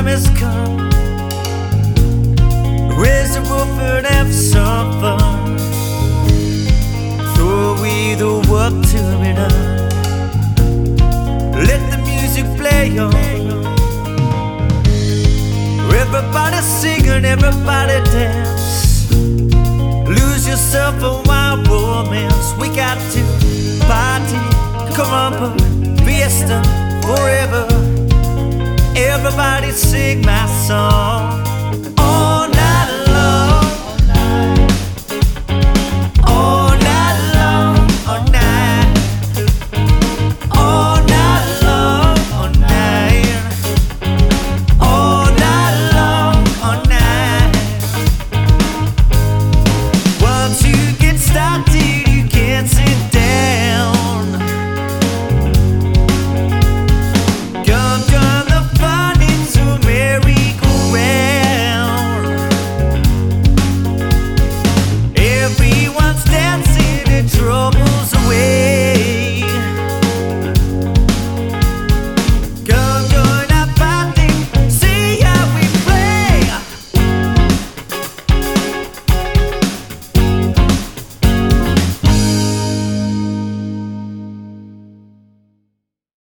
has come. Raise the roof and have some fun. Throw away the work to be done. Let the music play on. Everybody sing and everybody dance. Lose yourself in wild romance. We got to party, come on, fiesta forever. Everybody sing my song.